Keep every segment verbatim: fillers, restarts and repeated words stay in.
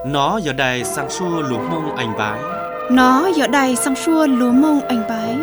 Nó giờ đây sang xua lúa mông anh bái. Nó giờ đây sang xua lúa mông anh bái.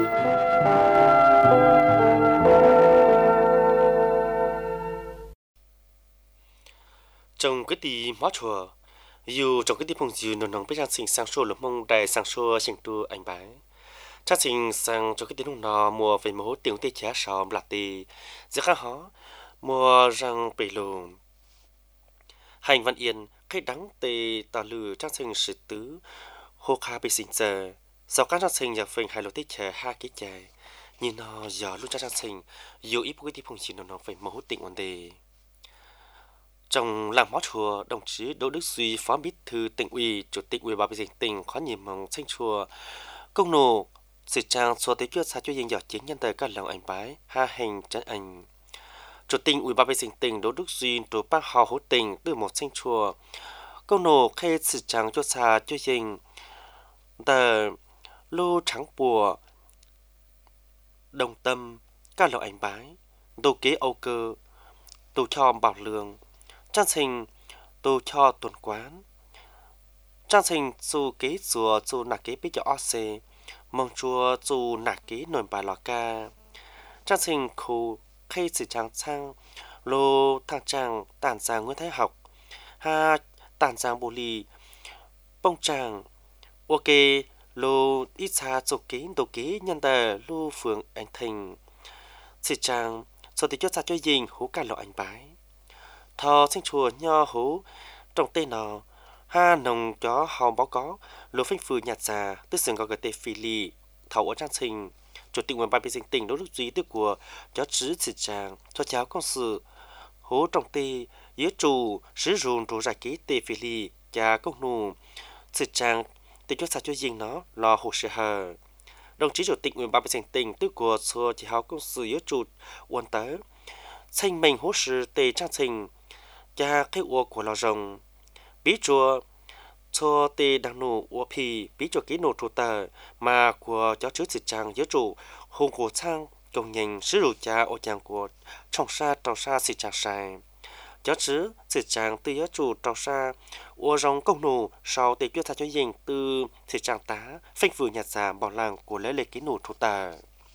Trong cái tí mót chùa, dù trong cái tí phong dư nồng nồng biết trang sinh sang xua lúa mông đầy sang xua sinh tu anh bái. Trang sinh sang trong cái tí nồng nọ mùa về mẫu tiếng tê chá sòm lạc tì, giữa khá hó, mùa răng bể lùm. Hành văn yên, khách đắng tê tà lử trang sinh sự tứ, hô khá bê sinh giờ. Sau các trang sinh nhà phình hai lô tê chá ha ký chài, nhìn nó giờ luôn trang sinh, dù ít bố cái tí phong dư nồng nồng về mẫu tỉnh ổn đề. Trong làng mót chùa, đồng chí Đỗ Đức Duy, Phó Bí thư Tỉnh ủy, Chủ tịch Ủy ban nhân dân tỉnh có nhiệm mong tranh chùa công nổ sự trang số tế quyết xa cho dân giỏi chính nhân đời các lòng ảnh bái ha hành chân ảnh. Chủ tịch Ủy ban nhân dân tỉnh Đỗ Đức Duy tổ ban hò hỗ tỉnh từ một tranh chùa công nổ khai sự trang cho xa cho dân tờ lô trắng bùa đồng tâm các lòng ảnh bái đồ kế âu cơ đồ cho bảo lương trang sinh tu cho tuần quán trang sinh su kế chùa su nạc kế biết cho o xê mong chùa su nạc kế nổi bài lò ca trang sinh khu khai sự trang sang lô thang trang tàn giang nguyễn thái học ha tàn giang bồ lì bông tràng ok lô ít xa su kế đồ kế nhân tờ lô phường anh thành sự trang sau thì chốt ra cho dình hú cả lọ anh bái thọ sinh chùa nho hú trong tên nó ha nồng chó hò báo có lúa phanh phừ nhạt già tức sừng có cái tê phi lì thầu ở trang sinh chủ tịch ủy ban nhân dân tỉnh Đỗ Đức Duy tức của chó chữ sự tràng cho cháu công sự hú trong tê dưới chủ sử dụng chủ giải ký tê phi lì cha công nụ sự tràng tê cho sao cho riêng nó lo hồ sơ hờ đồng chí chủ tịch ủy ban nhân dân tỉnh tức của xưa chỉ học công sự dưới chủ quan tới sinh mình hỗ sự tê trang sinh cha cái ua của lò rồng bí chùa cho tê đang nổ ua pì bí chùa ký nổ trụ tờ mà của cháu chứa dịch trang dưới trụ hùng của sang công nhận sử dụng cha ô chàng của trong xa trong xa dịch trang sai cháu chứa dịch trang từ dưới trụ trong xa ua rồng công nổ sau tê quyết ra cho dình từ dịch trang tá phanh vừa nhạt giả bảo làng của lễ lệ ký nổ trụ tờ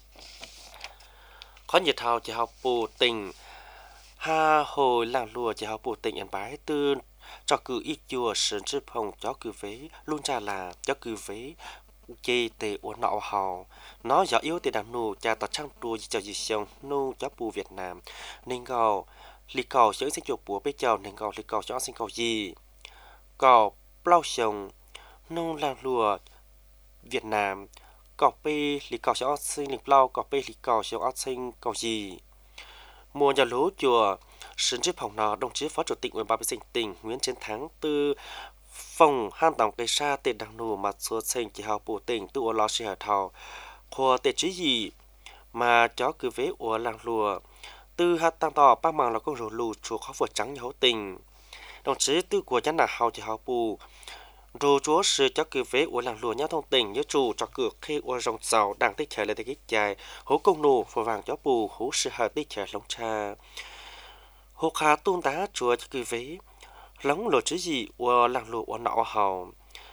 có nhiệt hào chỉ học bù tình ha hồi làng lùa chỉ học bộ tỉnh an bái từ cho cử ít chùa sơn chư phong cho cử vế luôn trả là cho cử vế chê tề uốn nọ hào nó gió yếu tề đàm nô cha tọt trang đua cho gì xong nô cho bù Việt Nam nên gò lì cầu cho sinh chuột bùa bây giờ nên gò lì cầu cho sinh cầu gì gò plau sông nô làng lùa Việt Nam gò bê lì cầu cho sinh lì plau gò bê lì cầu cho sinh cầu gì mùa nhà lúa chùa sân chức phòng nọ đồng chí phó chủ tịch ủy ban nhân dân tỉnh Nguyễn Chiến Thắng từ phòng han tổng cây sa tệ đằng nổ mặt số sinh chỉ học bộ tỉnh từ lo sĩ hải thảo khoa tệ trí gì mà chó cứ vế của làng lùa từ hạt tăng tỏ ba màng là con rùa lù chùa khó vượt trắng hậu tình đồng chí từ của chán là hậu chỉ học bù rồi chúa sự cho cứ vế của làng lùa nhau thông tình nhớ chủ cho cửa khi của rồng giàu đang tích trẻ lại tích dài hố công nổ phù vàng cho bù hố sự hạt tích trẻ lông cha hố khá tôn đá chúa cho cứ vế lóng lộ chứ gì của làng lùa của nọ hào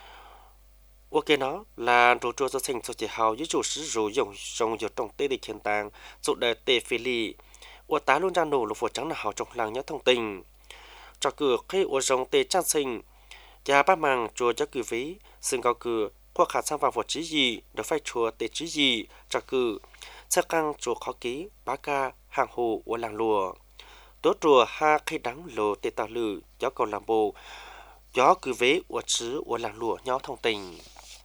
ok nó là rồi chúa cho thành cho chỉ hào với chủ sử dụng dùng dùng nhiều trong tê để thiên tàng dụ đời tê phi lì của tá luôn ra nổ lục phổ trắng là hào trong làng nhớ thông tình cho cửa khi của rồng tê trang sinh cha ba màng chùa cho cử ví xin cao cử qua khả sang vào vật trí gì được phải chùa tệ trí gì cho cử sẽ căng chùa khó ký bá ca hàng hồ của làng lùa tố chùa ha khi đắng lồ tệ tạo lử cho cầu làm bồ cho cử ví của chữ của làng lùa nhau thông tình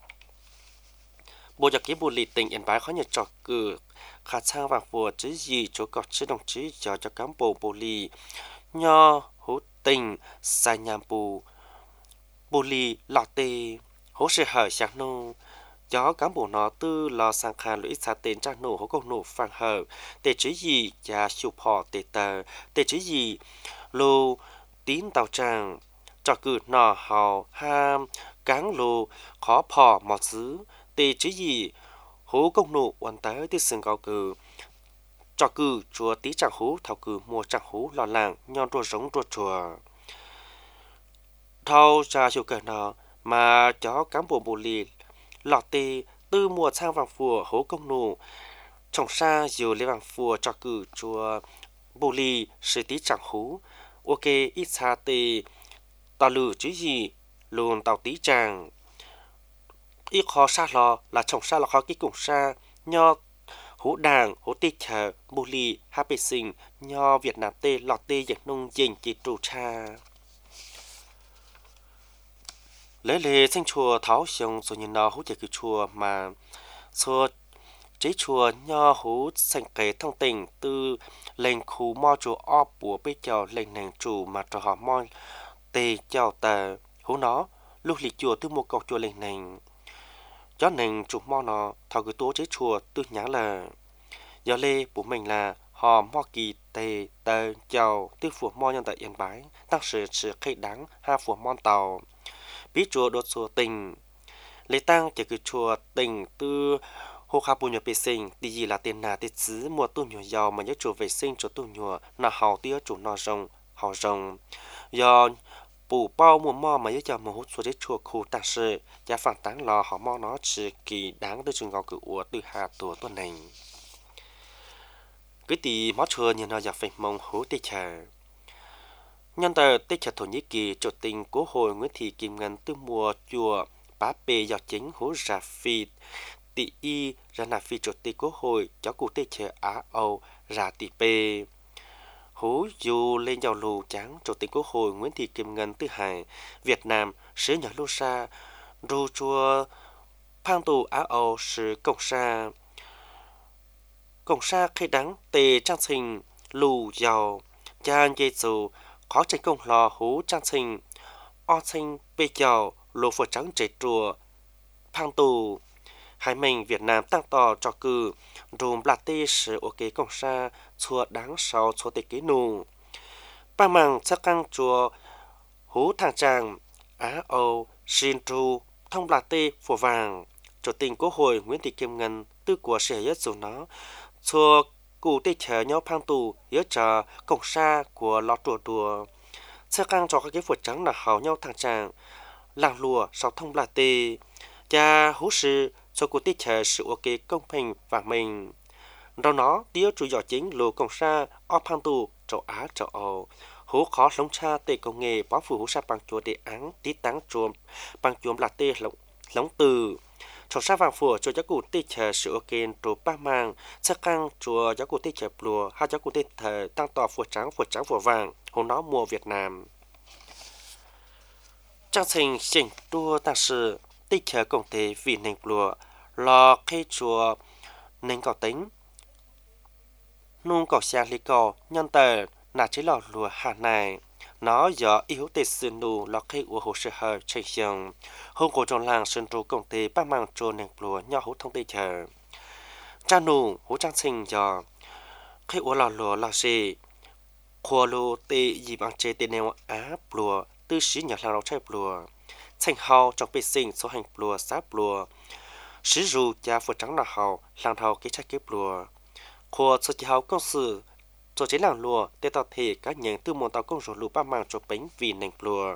bộ cho ký bộ lì tình yên bái khó nhật cho cử khả sang vào vật trí gì chỗ cọt chữ đồng chí cho cho cán bộ bộ lì nho hữu tình sai nhàm bù bồ lì lọ tê hố sẽ hở sáng nô chó cán bộ nó tư lò sang khăn lũy xa tên trang nổ hố công nổ phang hở tê chứ gì cha chụp họ tê tờ tê chứ gì lô tín tàu tràng cho cử nọ hào ham cáng lô khó phò mọt xứ tê chứ gì hố công nổ hoàn tới tê sừng cao cử cho cử chùa tí chẳng hú thảo cử mua chẳng hú lò làng nhon rùa giống rùa chùa thâu ra chiều cờ nọ mà chó cán bộ bù lì lọt tê tư mùa sang vàng phùa hố công nụ trồng sa dù lấy vàng phùa cho cử chùa bù lì sự tí chẳng hú ok ít xa tê tao lử chứ gì luôn tao tí chàng ít khó xa lò là trồng sa là khó cái cùng sa nho hú đàng hú tê chờ bù lì ha bê sinh nho Việt Nam tê lọt tê dạy nông dành chỉ trụ cha lễ lễ sinh chùa tháo xong rồi nhìn nó hú chạy cái chùa mà xưa chế chùa nho hú sành kế thông tình từ lệnh khu mò chùa o bùa bê chào lệnh nàng chủ mà trò họ mò tê chào tà hú nó lúc lịch chùa từ một cọc chùa lệnh nàng chó nàng chủ mò nó thảo cái tố chế chùa từ nhá là giờ lê bố mình là họ mò kỳ tê tờ chào từ phủ mò nhân tại yên bái tăng sự sự khai đáng ha phủ mò tàu bí chùa đột chùa tình lễ tăng chỉ cứ chùa tình từ hồ khá bùn nhờ vệ sinh đi gì là tiền nà tiền xứ mua tu nhựa giàu mà nhớ chùa vệ sinh cho tu nhựa là hào tía chủ nọ rồng hào rồng do bù bao mua mò mà nhớ cho một hút chùa đến chùa khu tạ sự giá phản tán lò họ mò nó chỉ kỳ đáng từ trường gạo cử ủa từ hà tổ tuần này cái tỷ mót chùa như nó giặc phải mong hú tê chờ nhân tờ tê chờ thổ nhĩ kỳ chủ tình cố hội Nguyễn Thị Kim Ngân từ mùa chùa bá bê do chính hú ra phi tỷ y ra nà phi chủ tịch quốc hội cho cụ tê chờ Á Âu ra tỷ pê hú dù lên giàu lù trắng chủ tịch quốc hội Nguyễn Thị Kim Ngân từ hải Việt Nam sứ nhỏ lô sa ru chùa phang tù Á Âu sứ cộng sa cộng sa khai đáng tề trang trình lù giàu chan dây dù khó tranh công lò hú trang trình o trình bê giàu lô phở trắng trẻ chùa phang tù hai mình Việt Nam tăng tỏ cho cử rùm là tê sử ok công sa chùa đáng sau chùa tê kế nụ ba màng chắc căng chùa hú thang tràng Á Âu xin tru thông là tê phổ vàng chủ tình quốc hội Nguyễn Thị Kim Ngân tư của sẽ nhất dù nó chùa cụ tê chờ nhau phang tù yếu chờ công sa của lọ chùa đùa chắc căng cho các cái phổ trắng là hào nhau thang tràng làng lùa sau thông là tê cha hú sư cho cuộc tiết chờ sự ok công bình và mình đó nó tiêu chủ yếu chính lô công sa ở phang tù châu Á châu Âu hú khó sống cha tê công nghệ báo phủ hú sa bằng chùa đề án tí táng chùa bằng chùa là tê lóng lóng từ trong sa vàng phùa cho giáo cụ tiết chờ sự ok trù ba mang sắc căng chùa giáo cụ tiết chờ lùa hai giáo cụ tiết thời tăng tỏ phùa trắng phùa trắng phùa vàng hú nó mùa Việt Nam trang trình chỉnh đua tăng sự tích chờ công tế vì nền lùa lò khi chùa nền cầu tính nung cầu xa lý cầu nhân tờ là chế lò lùa hà này nó do yếu tệ sự nụ lò khi của hồ sơ hờ chạy dòng hôm cổ trong làng sơn trú công tế bác mang trô nền lùa nhỏ hút thông tê chờ cha nụ hú trang trình do khi của lò lùa lò xì khua lô tê dì bằng chế tê nèo á lùa tư sĩ nhỏ làng lò chạy lùa thành hào trong bê sinh số hành lùa sáp lùa sử dụng cha phụ trắng là hào làng hào cái trái kép lùa khua số chỉ hào công sự cho chế làng lùa để tạo thể các nhận từ một tàu công rồi lùa ba mang cho bánh vì nền lùa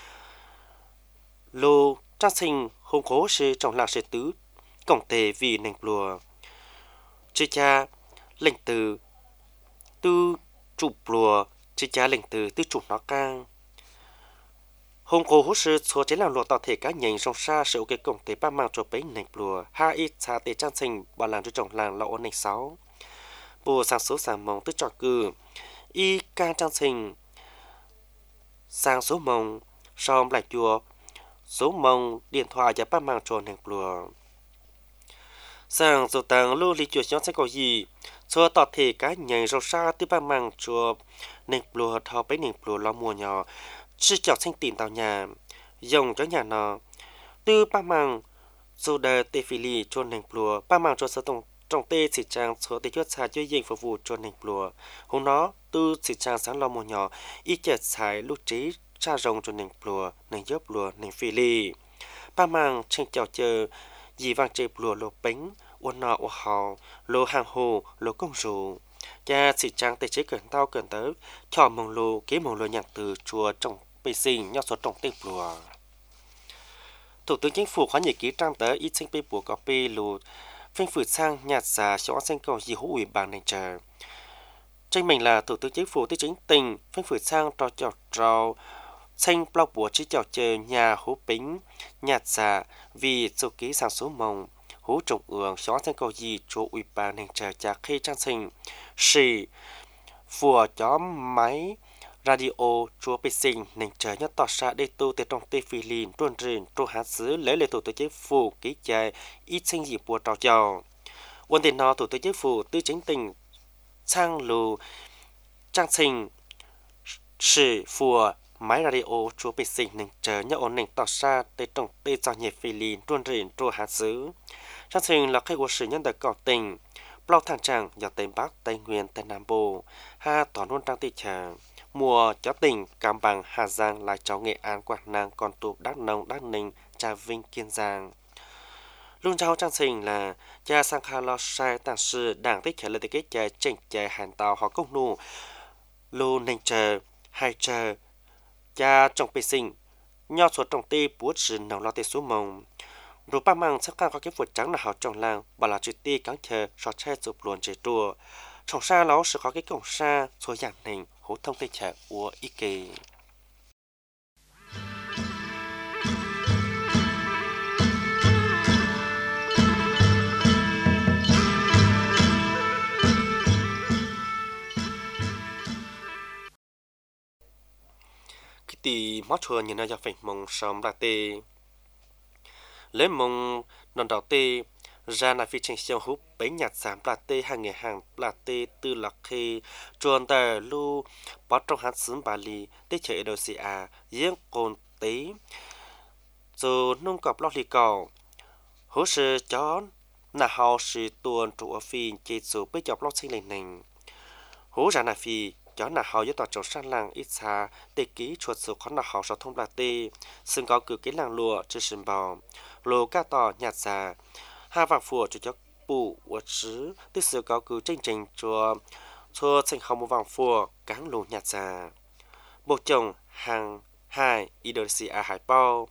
lô trang sinh không cố sự trong làng sẽ tứ cổng tề vì nền lùa chơi cha lệnh từ tư chụp lùa chơi cha lệnh từ tư chụp nó cang hôm cô hút sư số chế làm lụa tạo thể cá nhân trong xa sự cái cổng tế ba mang cho bấy nền lùa hai ít xa tế trang sinh bảo làm cho chồng làng lọ nền sáu bùa sang số sang mong tức trò cử y ca trang sinh sang số mong xong lại chùa số mong điện thoại và ba mang cho nền lùa sang số tàng lưu lý chùa nhóm sẽ có gì số tạo thể cá nhân trong xa tế ba mang cho nền lùa thao bấy nền lùa lo mùa nhỏ chỉ chọn sinh tìm tàu nhà dùng cho nhà nó từ ba mang dù đời tê phi lì cho nền lùa ba mang cho sơ tổng trong tê chỉ trang số tê chuột xài cho dành phục vụ cho nền lùa hôm đó từ chỉ trang sáng lo một nhỏ ít chợt xài lúc trí cha rồng cho nền lùa nền dớp lùa nền phi lì ba mang trên chào chờ dì vàng chê lùa lô bánh uốn nọ uốn hào lô hàng hồ lô công rủ cha chỉ trang tê chế cẩn tao cẩn tới cho mong lô kế mong lô nhạc từ chùa trong bề sinh nhau số trọng tên bùa Thủ tướng Chính phủ khóa nhật ký trang tới ít sinh bê bùa có bê lù phanh phử sang nhà giả xóa sinh cầu gì hữu ủy bàn nền trời tranh mình là Thủ tướng Chính phủ tư chính tình phanh phử sang trò trò trò xanh bao bùa chỉ trò chờ nhà hữu bính nhà giả vì chủ ký sản số mông hữu trồng ương xóa sinh cầu gì chỗ ủy bàn nền trời chả khi trang sinh sĩ phùa chó máy radio chúa bê sinh nền trời nhất tỏ ra để tu từ trong tây phi lìn tuần rìn tru hạt xứ lấy lời thủ tướng chính phủ ký chạy ít sinh gì bùa trào giàu vấn đề nó thủ tướng chính phủ tư chính tình sang lù trang sinh sử phùa máy radio chúa bê sinh nền trời nhất ổn nền tỏ ra để trong tây do nhiệt phi lìn tuần rìn tru hạt xứ trang sinh là khai của sự nhân đặc cầu tình bao thang tràng do tây bắc tây nguyên tây nam bộ ha toàn luôn trang tây tràng mùa chó tỉnh Cam Bằng Hà Giang lại cháu Nghệ An Quảng Nam Con Tum Đắk Nông Đắk Ninh Trà Vinh Kiên Giang luôn cháu trang sinh là cha sang kha lo sai tàng sư đảng tích khởi là kết cha chỉnh cha hàn tàu họ công nụ lô nền chờ hai chờ cha trong bê sinh nho số trồng tê búa sử nấu lo tê số mông rồi ba mang sắc cao có cái vượt trắng là họ trồng làng bà là chữ tê cắn chờ sọt che chụp luồn chế đùa trồng xa nó sẽ có cái cổng xa số dạng này hỗ thông tây trẻ của ý kỳ cái tỷ mót chùa nhìn nó cho phải mong sớm là tê lấy mong non đầu tê ra là phi trình siêu hút bấy nhạt giảm là tê hàng ngày hàng là tê từ lạc khi chuồn tờ lu bỏ trong hạt xứ bà lì tê chơi Indonesia giếng cồn tế rồi nông cọp lót lì cầu hỗ trợ chó là họ sự tuần trụ ở phi chế số bấy chọc lót sinh lên nành hỗ ra là phi chó là họ với tòa trộn sang làng ít xa tê ký chuột số khó là họ sao thông là tê xưng có cử cái làng lụa trên sân bò lô ca tỏ nhạt già hai vàng phùa cho cho bù vật sứ tức sự có cứ tranh tranh cho cho thành không một vàng phùa cáng lù nhạt già một chồng hàng hai Indonesia hải bao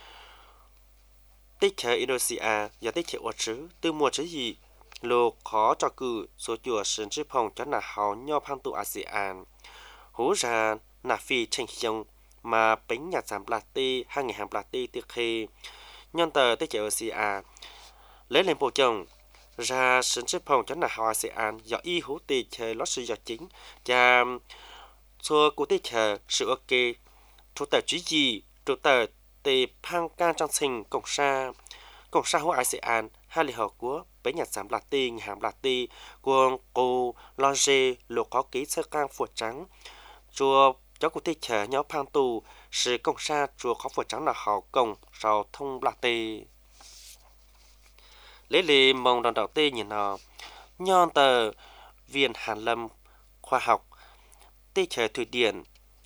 tích hệ Indonesia và tích hệ vật sứ từ mùa chế gì lô khó cho cử số chùa sơn chữ phong cho là họ nhau phang tụ ASEAN hú ra là phi tranh xong mà bánh nhạt giảm là tê hai ngày hàng là tê tiệc khê nhân tờ tích hệ ASEAN lấy lên bộ chồng ra sân xếp phòng cho là họ ASEAN do y hữu tì chờ lót sự do chính và xua của tì chờ sự ok chủ tờ chí gì chủ tờ tì phang can trong sinh cộng sa cộng sa hữu ASEAN hai lì hợp của bấy nhạc giảm là tì ngày hàm là tì quân cô lo dê lộ có ký sơ can phụt trắng chùa cháu của tì chờ nhau phang tù sự cộng sa chùa có phụt trắng là họ cộng sau thông là tì lấy lì mong đòn đầu tê nhìn nó nhon tờ viện hàn lâm khoa học tê trời thủy điển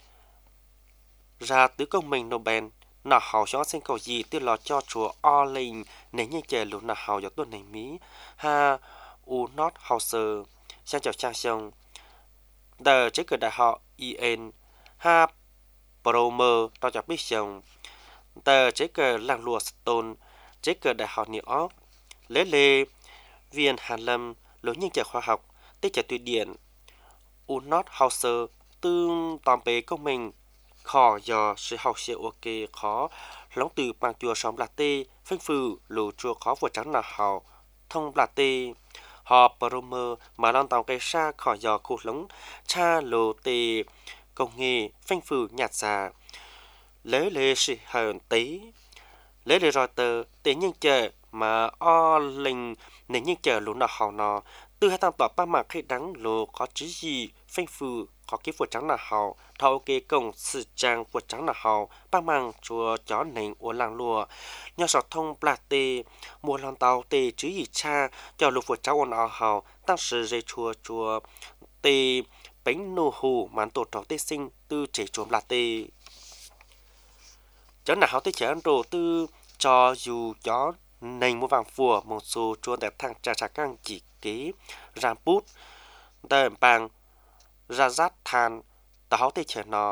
ra tứ công mình Nobel nọ hào cho sinh cầu gì tiêu lọt cho chùa o linh nếu như trời luôn nọ hào cho tuần này mỹ ha u not hauser sang chào trang sông tờ chế cử đại họ en ha promer to cho biết sông tờ chế cử làng lùa stone chế cử đại họ new york lấy lê viên hàn lâm lối nhân trẻ khoa học tích trẻ thủy điển unot hauser tương tòm bế công mình khó do sự học sự ok khó lóng từ bằng chùa xóm là tê phanh phừ lù chùa khó vừa trắng là họ thông là tê họ promer mà đang tàu cây xa khó do khu lóng cha lù tê công nghệ phanh phừ nhạt già lấy lê sự hờn tí lấy lê rồi tờ tế nhân trẻ mà o linh nên như chờ lũ nào hào nó từ hai tăng tỏ ba mặt khi đắng lô có chữ gì phanh phù có cái phù trắng là hào thao kê công sự trang phù trắng là hào ba mang chùa chó nền của làng lùa nhờ sọt thông bạc tê mùa làng tàu tê chữ gì cha cho lũ phù trắng ồn ào hào tăng sự dây chùa chùa tê bánh nô hù màn tổ trò tê sinh từ chế chùa là tê chó nào hào tê chế ăn đồ tư cho dù chó nền mua vàng phùa một số chuột đẹp thằng trà trà căng chỉ kế ram bút tờ bằng ra rát than táo tê chè nó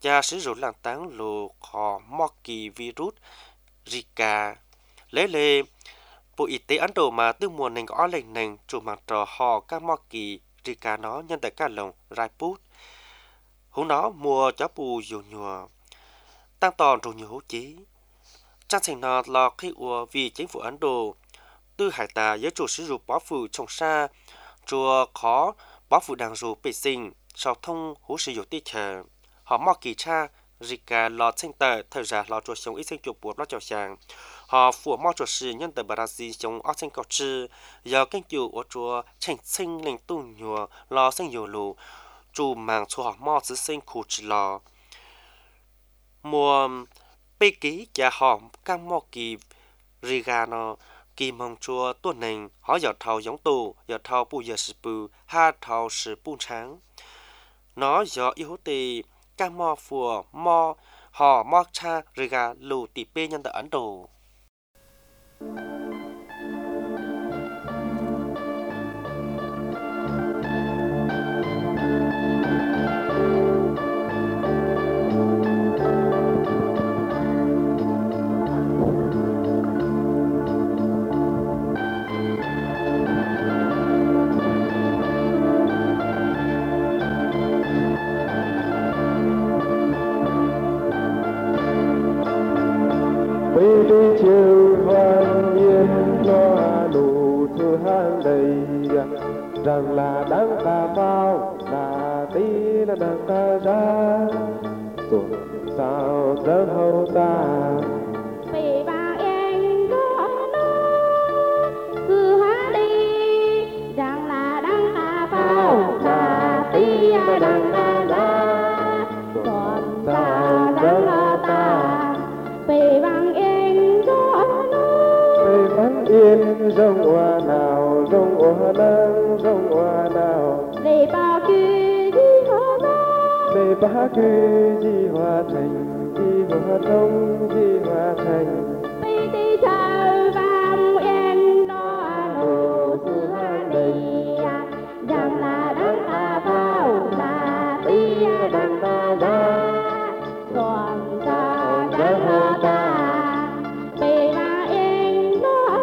cha sử dụng làng táng lù khó mò kỳ virus Zika lấy lệ Bộ Y tế Ấn Độ mà tương mùa nền có lệnh nền chủ mạng trò họ các mò kỳ Zika nó nhân tại các lồng Raipur hôm đó mùa chó bù dù nhùa tăng tòn trù nhiều hố chí trang thành nó là khi ua vì chính phủ Ấn Độ tư hải tà giới chủ sử dụng bó phủ trồng xa chùa khó bó phủ đàng dù bể sinh sau thông hú sử dụng tiết chờ họ mò kỳ cha Zika lọt sinh tờ thời gian lọt chùa sống ít sinh chụp buộc nó chào sàng họ phủ mò chùa sử nhân tờ Brazil sống ớt sinh cầu trư giờ kênh chủ ở chùa thành sinh lên tu nhùa lò sinh nhiều lù chủ mạng chùa họ mò sử sinh khu trì lò mùa bê ký cha họ các mò kỳ Riga nó kỳ mong chùa tuần nền họ giờ thầu giống tù giờ thầu bù giờ sử bù ha thầu sử bù trắng nó giờ yêu tì các mò phùa mò họ mò cha Riga lù tì bê nhân tại Ấn Độ đi chiều hoan nhiên loa đủ thư hang đầy rằng là đáng ca bao là tí là đáng ca ra rồi sao rất hậu ta vì ba em có nó cứ hát đi rằng là đáng ca bao là tí là đáng ca ra còn sao rất hậu ta vì bằng em có nó vì vắng yên rong hoa nào rong hoa nắng rong hoa nào để bao kia đi hoa ra để ba cứ di hoa thành di hoa đông di hoa thành đi đi chờ vang em nó nụ sự hát đi rằng là đáng ca bao là tí là đáng ca ra còn sao rất hậu ta vì ba em nó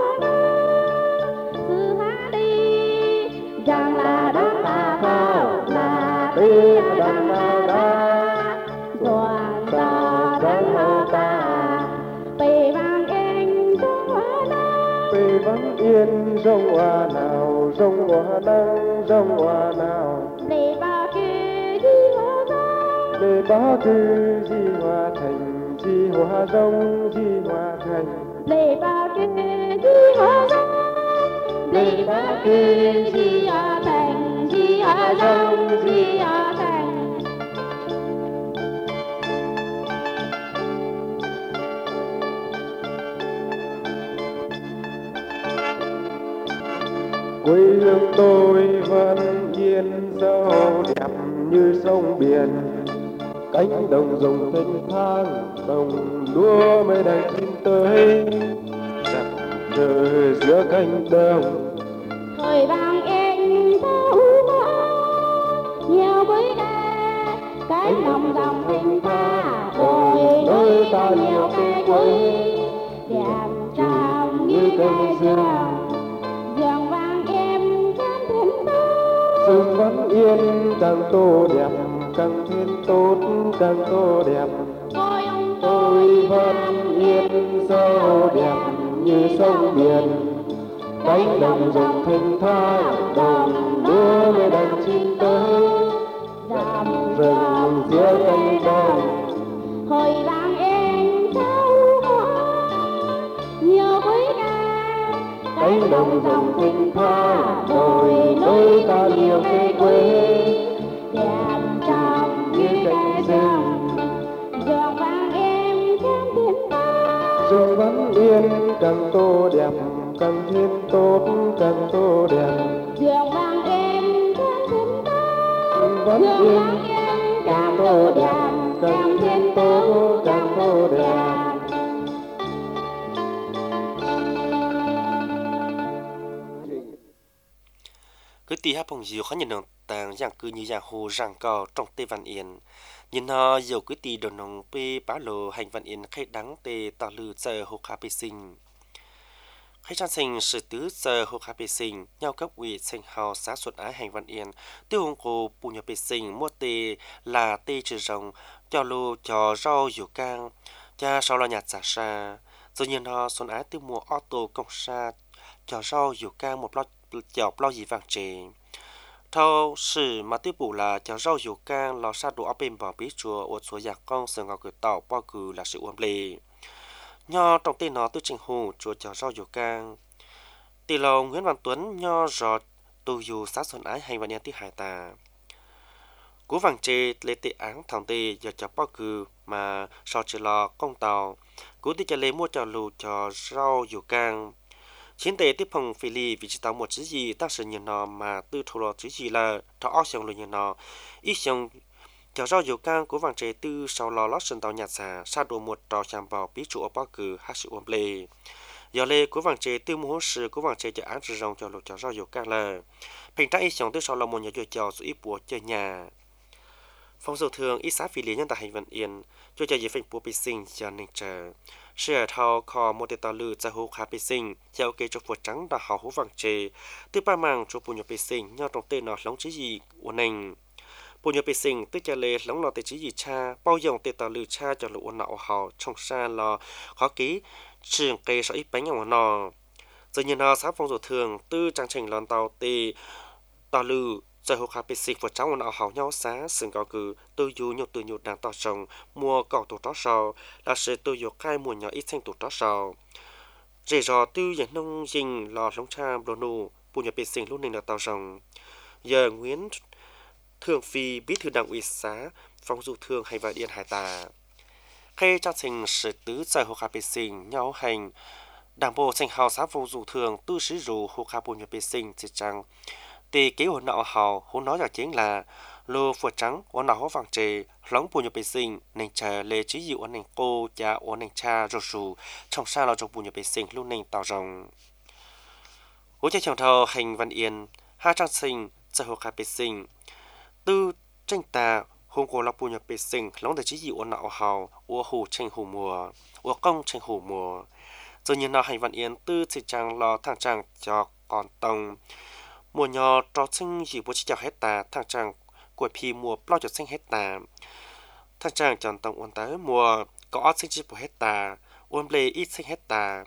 cứ hát đi rằng là đáng ca bao là tí là đáng ca ra còn sao rất hậu ta vì ba em nó vì vắng yên rong hoa nào rong hoa nắng rong hoa nào để bao kia đi hoa ra để ba cứ di hoa thành di hoa rong di hoa thành để bao kia đi hoa ra để bao kia đi hoa thành đi hoa rong đi hoa thành quê hương tôi vẫn yên dâu đẹp như sông biển cánh đồng rồng thênh thang đồng lúa mới đang chín tới rạng rỡ giữa cánh đồng thời vang em thấu hoa nhiều với đa cái lòng dòng tình ta rồi đôi ta nhiều cây quê đẹp trong như cây dương dương vang em cam thêm ta sương vẫn yên càng tô đẹp càng thêm tốt càng tô đẹp tôi ông tôi vẫn yên dâu đẹp như sông biển cánh đồng rồng thênh thang đồng lúa mới đang chín tới dòng rừng giữa cánh đồng hồi vang em thấu hoa nhiều với đa cánh đồng rồng thênh thang đồi núi ta nhiều cây quê đẹp trong như cây dương dương vang em cam thêm ta rừng vẫn yên càng tô đẹp càng thêm tốt càng tô đẹp dương vang em cam thêm ta rừng vẫn dương yên vang em càng cam tô tô đẹp đẹp càng cam thêm thêm tốt tốt càng cam tô tô đẹp đẹp cứ tí hát phong diều khó nhận được tàng dạng cư như dạng hồ ràng cò trong tây văn yên nhìn nó dầu quý tì đồ nông bê bá lộ hành văn yên khai đắng tê tỏ lư giờ hồ khá bê sinh khai trang sinh sự tứ giờ hồ khá bê sinh nhau cấp ủy sinh hào xã xuất ái hành văn yên tiêu hồng cô bù nhập bê sinh mua tê là tê trừ rồng cho lô cho rau dụ cang cha sau là nhạt giả xa rồi nhìn nó xuân ái tiêu mùa ô tô công xa cho rau dụ cang một lọ chọc lo gì vàng trề thâu sự mà tiếp bù là cho rau dụ cang lò sát đồ áp bên bảo bí chùa ô số giặc con sườn ngọc cửa tàu bao cử là sự uống lề nho trong tên nó tư trình hồ chùa cho rau dụ cang tỷ lầu Nguyễn Văn Tuấn nho rọt tu dù sát xuân ái hay và nhà tí hải tà cú vàng trề lê tệ áng thằng tê giờ cho bao cử mà sau chỉ lò công tàu cú tí cho lê mua cho lù cho rau dụ cang chiến tế tiếp phong phi lì vì chỉ tao một chữ gì ta sẽ nhận nó mà tư thủ lọ chữ gì là thọ óc xong rồi nhận nó ít xong cho rau dầu cang của vàng trẻ tư sau lò lót sân tàu nhạt xà sa đồ một trò chạm vào bí trụ ở bao cử hát sự ôm lê giờ lê của vàng trẻ tư muốn sự của vàng trẻ cho án sử dụng cho lục cho rau dầu cang là hình trái ít xong tư sau lò một nhà cho cho sự ít bùa chơi nhà phong dầu thường ít sát phi lì nhân tại hành vận yên cho cho gì phình bùa bị sinh cho nên chờ sửa thao kho một tàu lư za hồ khá bê sinh theo kế cho phật trắng đã hào hú vàng chê từ ba màng cho bùn nhập bê sinh nhau trong tên nó lóng chữ gì uốn nành bùn nhập bê sinh tức cha lê lóng lò tên chữ gì cha bao dòng tên tàu lư cha cho lũ uốn nạo hào trong xa lò khó ký trường cây sợ ít bánh nhau nọ giờ nhìn nó sát phong dầu thường tư trang trình lon tàu tê tàu lư giờ hồ khá bê sinh phật trắng uốn nạo hào nhau xá sừng cao cử tôi dù nhột từ nhột đàn tàu trồng mua cỏ tổ đó sau là sự tôi dù khai mua nhỏ ít thanh tổ đó sau rể rò tư dẫn nông dinh lò lông cha đồ nụ bùn nhập bê sinh lúc này là tàu rồng giờ Nguyễn Thường Phi bí thư đảng ủy xã phong dụ thường hay vào điện hải tà khi cha trình sự tứ giờ hồ khá bê sinh nhau hành đảng bộ thành hào xã phong dụ thường tư sứ rù hồ khá bùn nhập bê sinh chỉ chẳng thì kế hồn nọ hào hồn nói là chính là lô phật trắng ổn nào vàng trề lóng bùn nhập bê sinh nên chờ lê chí dịu ổn nền cô cha ổn nền cha rồi sù trong xa là trong bùn nhập bê sinh lúc nền tàu rồng hỗ trợ chồng thầu hành văn yên hai trang sinh giờ hồ khá bê sinh tư tranh tà hôm qua là bùn nhập bê sinh lóng để chí dịu ổn nọ hào ủa hồ tranh hồ mùa ủa công tranh hồ mùa rồi nhìn nào hành văn yên tư chỉ trang lo thang trang cho còn tông mùa nhỏ trò sinh chỉ bố trí cho hết ta thang trang của phi mùa bao cho sinh hết ta thang trang chọn tổng ổn tới mùa có sinh chỉ của hết ta ổn lệ ít sinh hết ta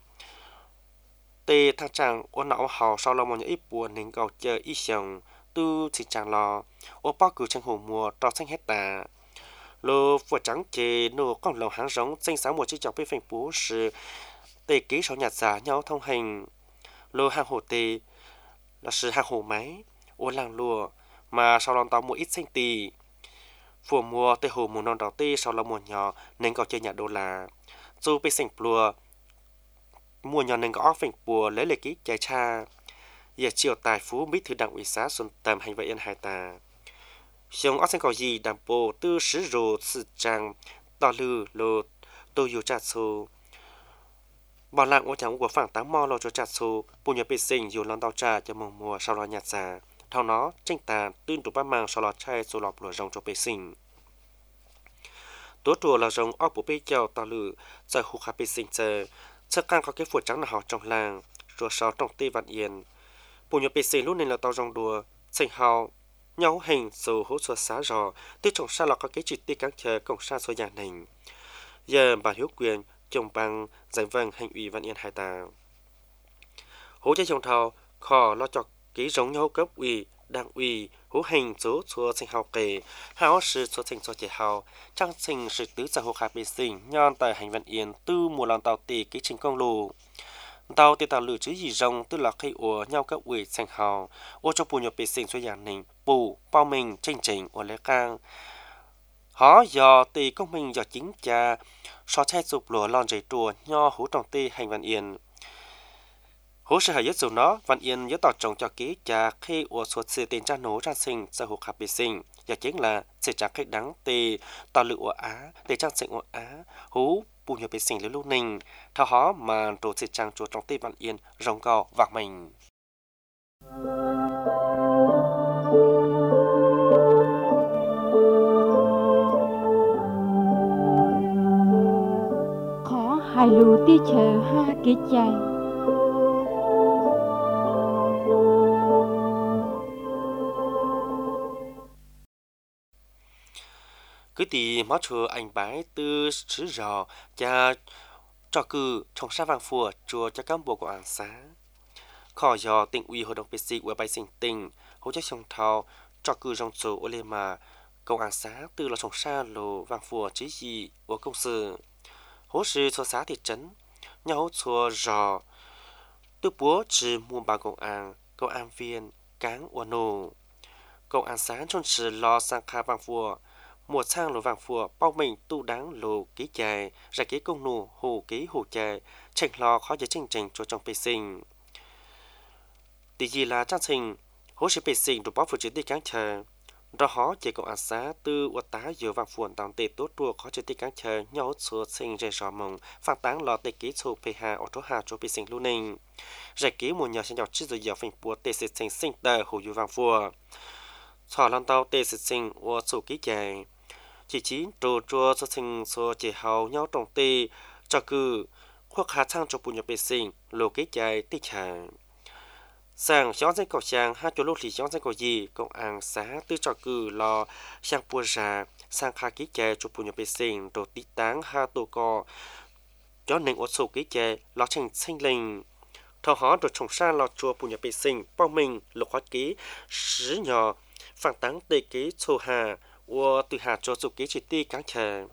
tê thang trang ổn não hào sau là một những ít buồn nên cầu chờ ít xong tư chỉ trang lo ổn bao cử trang hồ mùa trò sinh hết ta lô vừa trắng chê nô con lồng hàng giống sinh sáng một chiếc chọc với phanh bố sự tê ký số nhạt giả nhau thông hành lô hàng hồ tê là sự hàng hồ máy ổn làng lùa mà sau đó tao mua ít xanh tì phùa mua tê hồ mùa non đào tê sau là mùa nhỏ nên có chơi nhà đô là dù bị sành plua mùa nhỏ nên có óc phình bùa lấy lệ ký chạy cha giờ chiều tài phú bí thư đảng ủy xã xuân tầm hành vậy yên hải tà xong óc xanh có gì đàm bồ tư sứ rồ sự trang tỏ lư lô tô dù chặt xô bảo lặng ô chẳng của phẳng tám mò lo cho chặt xô bùa nhà bị sinh dù lon tao trà cho mùa mùa sau đó nhạt già thao nó tranh tà tương tụ ba mang sau lọt chai số lọp lùa rồng cho bê sinh tố chùa là rồng ốc bộ bê chào tao lử giờ hụt khá bê sinh chờ chắc càng có cái phụt trắng là họ trong làng rồi sau trong tê vạn yên bộ nhập bê sinh lúc này là tao rồng đùa sinh hào nhau hình dù hỗ trợ xá rò tư trọng xa lọt có cái chỉ tê cắn chờ cổng xa số nhà này giờ bà hiếu quyền chồng bằng giải vâng hành ủy vạn yên hai tà hỗ trợ chồng thao khó lo cho ký giống nhau cấp ủy đảng ủy hữu hành số số sinh học kể hào sự số sinh số chế hào trang sinh sự tứ xã hội khá bê sinh nhon tại hành vận yên tư mùa lòng tàu tì ký trình công lù tàu tì tàu lử chữ gì rồng tư là khi ủa nhau cấp ủy sinh hào ô cho bù nhập bê sinh số dạng nình bù bao mình tranh trình ủa lễ cang hó do tì công minh do chính cha so chạy sụp lùa lon dày trùa nho hữu trọng tì hành vận yên hỗ trợ hay nhất dù nó văn yên nhớ tỏ trồng cho ký cha khi ủa suốt sự tiền cha nổ ra sinh xã hội khắp bê sinh và chính là sự trả khách đáng tì tỏ lự ủa á để trang sinh ủa á hú bù nhập bê sinh lưu lưu ninh thao hó mà đồ sự trang chùa trong tì văn yên rồng cao vạc mình lù ti chờ ha kế chạy cứ thì máu chùa anh bái từ sứ rò cha cho cử trong sa vàng phùa chùa cho cán bộ của anh xã khỏi do tỉnh ủy hội đồng bê xê của bài sinh tỉnh hỗ trợ trong thao cho cử trong số ô lê mà công an xã từ là trong sa lô vàng phùa chỉ gì của công sự hỗ sự cho xã thị trấn nhau hỗ trợ rò từ búa chỉ mua bà công an công an viên cán ô nô công an xã trong sự lo sang khai vàng phùa một sang lô vàng phùa bao mình tu đáng lô ký chạy ra ký công nô hồ ký hồ chạy tranh lo khó cho chương trình cho trong bê sinh tỷ gì là trang trình hỗ trợ bê sinh được báo phụ trách cán chờ đó họ chỉ công an xã từ uất tá giờ vàng phùa tàng tệ tốt đua khó cho cán chờ nhau số sinh rẻ rò mông phản táng lò tệ ký số pê hai ở chỗ hà cho bê sinh lưu ninh ra ký một nhà sinh nhọc chỉ rồi giờ phình bùa tệ sẽ sinh sinh tờ hồ giờ vàng phùa thọ lan tàu tệ sẽ sinh ở số ký chạy chỉ chín trồ trồ cho sinh số chỉ hầu nhau trồng tê cho cứ khoác hà sang cho bùn nhập bê sinh lô ký chạy tê chẳng sang xóa danh cầu sang hai chỗ lúc thì xóa danh cầu gì công an xã tư cho cứ lo sang bùa ra sang khai ký chạy cho bùn nhập bê sinh đồ tí táng hai tổ cò cho nên ở số ký chạy lo thành sinh linh thọ họ được trồng sang lo chùa bùn nhập bê sinh bao mình lục hóa ký sứ nhỏ phản táng tê ký số hà và từ hạt cho số ký chỉ ti cán chờ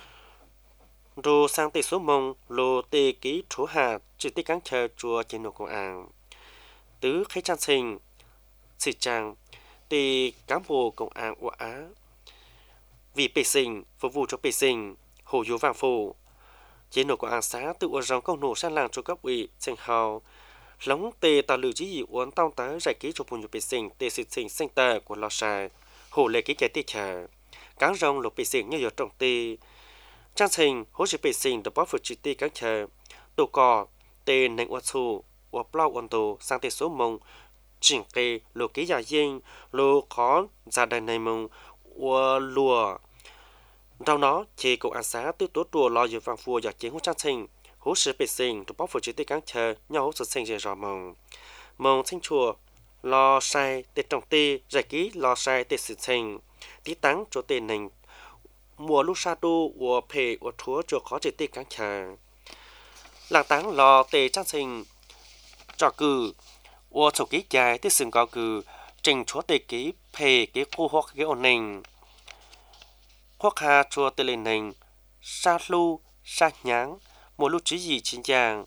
rồi sang tê số mông lô tê ký số hạt chỉ ti cán chờ chùa trên nô công an tứ khai trang sinh sĩ trang tê cán bộ công an của á vì bê sinh phục vụ cho bê sinh hồ yếu vàng phù trên nô công an xã tự uốn rong công nổ sang làng cho cấp ủy sinh hào lóng tê tạo lử chỉ dị uốn tao tới giải ký cho phun cho bê sinh tê sĩ sinh sinh tờ của lò xài hồ lệ ký chạy tê chờ cán rong lục bê sinh như giờ trồng tê trang sinh hỗ trợ bê sinh được báo phụ chỉ tê cán chờ tổ cò tê nền uốn xù uốn plau uốn tổ sang tê số mông chỉnh kê lô ký giả dinh lô khó giả đại này mông uốn lùa sau đó chỉ công an xã tự tốt đùa lo dự vàng phùa giả chiến hỗ trang sinh hỗ trợ bê sinh được báo phụ chỉ tê cán chờ nhau hỗ trợ sinh dễ rõ mông mông sinh chùa lo sai tê trồng tê giải ký lo sai tê sự sinh tí táng cho tê nền mùa lúc sa đô của phê của thúa cho khó chỉ tê cán chờ làng táng lo tê trang sinh cho cử của số ký dài tê sừng cao cử trình chúa tê ký phê ký cô hoặc ký ổn nền khoác hà chùa tê lên nền sa lu sa nháng mùa lúc chỉ gì chính chàng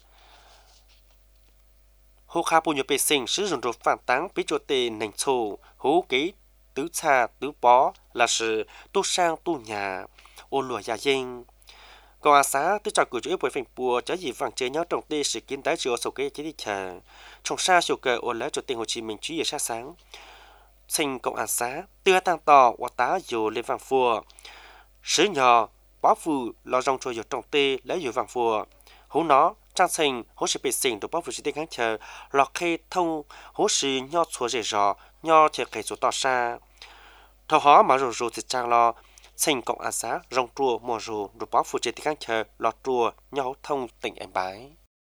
hô khá bùn nhập bê sinh sử dụng rồi phản táng bí cho tê nành xô hú ký tứ xa tứ bó là sự tu sang tu nhà ô lùa gia dinh còn à xã tư trọng cử chủ yếu bởi phành bùa trái gì vàng chế nhau trong tê sự kiến tái chùa sầu kế chế đi chờ trong xa sầu cờ ô lẽ cho tên Hồ Chí Minh chú ý xa sáng sinh cộng à xã tư tăng tỏ và tá dù lên vàng phùa sứ nhỏ bó phù lo rong trôi trong tê lấy dù vàng phùa hú nó trang sinh hỗ trợ bê sinh được báo vụ chỉ tên kháng chờ lọt khê thông hỗ sự nho chùa rể rò nho thiệt khẩy số tỏ xa thọ hóa mà rồi rồi thì trang lo sinh cộng an xã rong trùa mùa rồi được báo vụ chỉ tên kháng chờ lọt trùa nho thông tỉnh em bái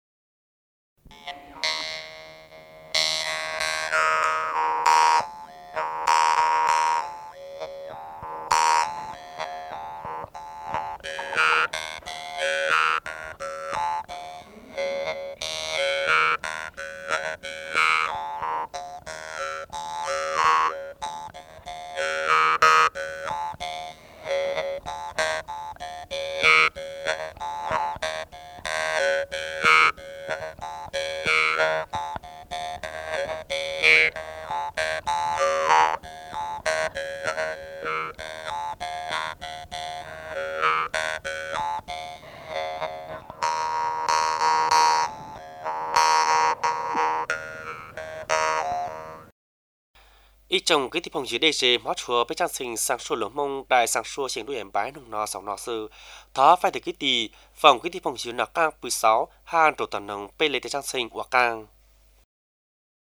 ít trong cái tiếp phong dưới đây sẽ mót chùa với trang sinh sang số lượng mông đại sang số hiện đuôi em bái nông nọ sòng nọ sư thó phải được cái tì phòng cái tiếp phong dưới nọ cang mười sáu hai đồ tần nông bê lệ trang sinh hoặc cang